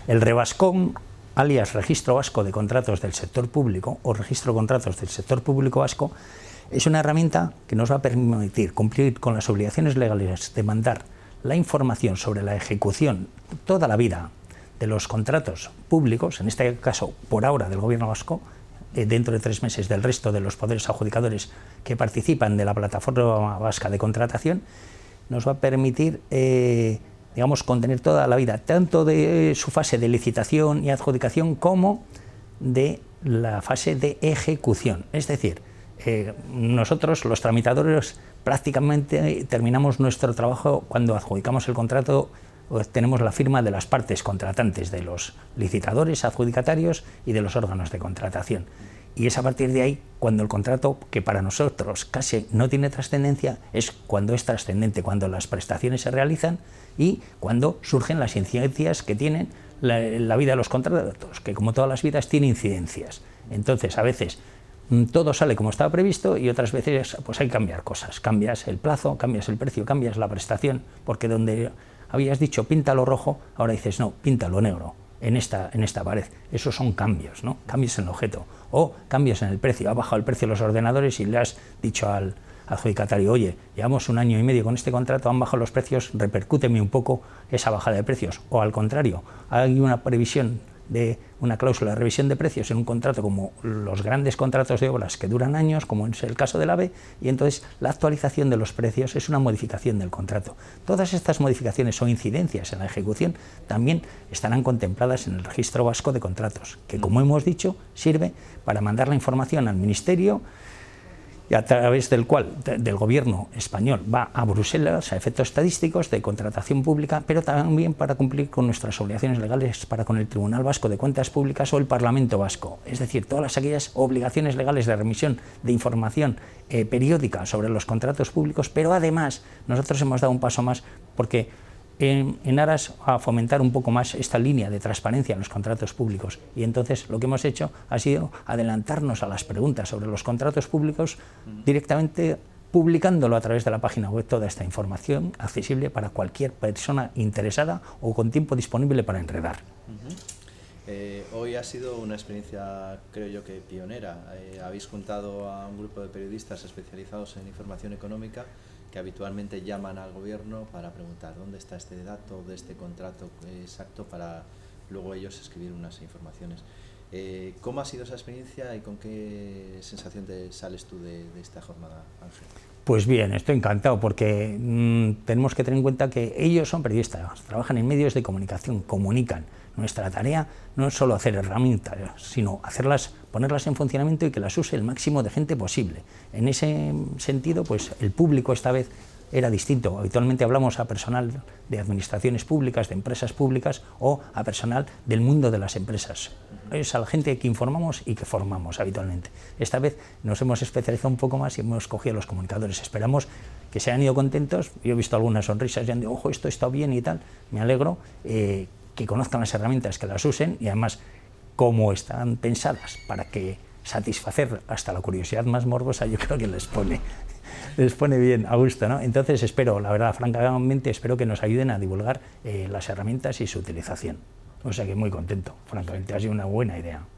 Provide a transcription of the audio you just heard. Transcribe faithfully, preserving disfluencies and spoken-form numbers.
El Revascon, alias Registro Vasco de Contratos del Sector Público o Registro de Contratos del Sector Público Vasco, es una herramienta que nos va a permitir cumplir con las obligaciones legales de mandar la información sobre la ejecución toda la vida de los contratos públicos, en este caso por ahora del Gobierno vasco, eh, dentro de tres meses del resto de los poderes adjudicadores que participan de la Plataforma Vasca de Contratación, nos va a permitir eh, digamos, contener toda la vida, tanto de su fase de licitación y adjudicación como de la fase de ejecución. Es decir, eh, nosotros los tramitadores prácticamente terminamos nuestro trabajo cuando adjudicamos el contrato, tenemos la firma de las partes contratantes, de los licitadores, adjudicatarios y de los órganos de contratación. Y es a partir de ahí cuando el contrato, que para nosotros casi no tiene trascendencia, es cuando es trascendente, cuando las prestaciones se realizan y cuando surgen las incidencias que tienen la, la vida de los contratos, que como todas las vidas tiene incidencias. Entonces, a veces todo sale como estaba previsto y otras veces pues hay que cambiar cosas. Cambias el plazo, cambias el precio, cambias la prestación, porque donde habías dicho píntalo rojo, ahora dices no, píntalo negro. En esta, en esta pared. Esos son cambios, ¿no? Cambios en el objeto o cambios en el precio. Ha bajado el precio de los ordenadores y le has dicho al adjudicatario, oye, llevamos un año y medio con este contrato, han bajado los precios, repercúteme un poco esa bajada de precios. O al contrario, hay una previsión de una cláusula de revisión de precios en un contrato como los grandes contratos de obras que duran años, como es el caso del AVE, y entonces la actualización de los precios es una modificación del contrato. Todas estas modificaciones o incidencias en la ejecución también estarán contempladas en el Registro Vasco de Contratos, que como hemos dicho sirve para mandar la información al Ministerio, y a través del cual del gobierno español va a Bruselas a efectos estadísticos de contratación pública, pero también para cumplir con nuestras obligaciones legales para con el Tribunal Vasco de Cuentas Públicas o el Parlamento Vasco. Es decir, todas aquellas obligaciones legales de remisión de información eh, periódica sobre los contratos públicos, pero además nosotros hemos dado un paso más porque En, en aras a fomentar un poco más esta línea de transparencia en los contratos públicos. Y entonces lo que hemos hecho ha sido adelantarnos a las preguntas sobre los contratos públicos directamente publicándolo a través de la página web, toda esta información accesible para cualquier persona interesada o con tiempo disponible para enredar. Uh-huh. eh, hoy ha sido una experiencia, creo yo, que pionera. Eh, habéis juntado a un grupo de periodistas especializados en información económica que habitualmente llaman al gobierno para preguntar dónde está este dato de este contrato exacto para luego ellos escribir unas informaciones. Eh, ¿Cómo ha sido esa experiencia y con qué sensación te sales tú de, de esta jornada, Ángel? Pues bien, estoy encantado porque mmm, tenemos que tener en cuenta que ellos son periodistas, trabajan en medios de comunicación, comunican. Nuestra tarea no es solo hacer herramientas, sino hacerlas, ponerlas en funcionamiento y que las use el máximo de gente posible. En ese sentido, pues el público esta vez era distinto. Habitualmente hablamos a personal de administraciones públicas, de empresas públicas o a personal del mundo de las empresas. Es a la gente que informamos y que formamos habitualmente. Esta vez nos hemos especializado un poco más y hemos cogido a los comunicadores. Esperamos que se hayan ido contentos. Yo he visto algunas sonrisas y han dicho, ojo, esto está bien y tal. Me alegro. Eh, que conozcan las herramientas, que las usen y además como están pensadas para que satisfacer hasta la curiosidad más morbosa, yo creo que les pone, les pone bien a gusto, ¿no? Entonces espero, la verdad, francamente, espero que nos ayuden a divulgar eh, las herramientas y su utilización. O sea que muy contento, francamente, ha sido una buena idea.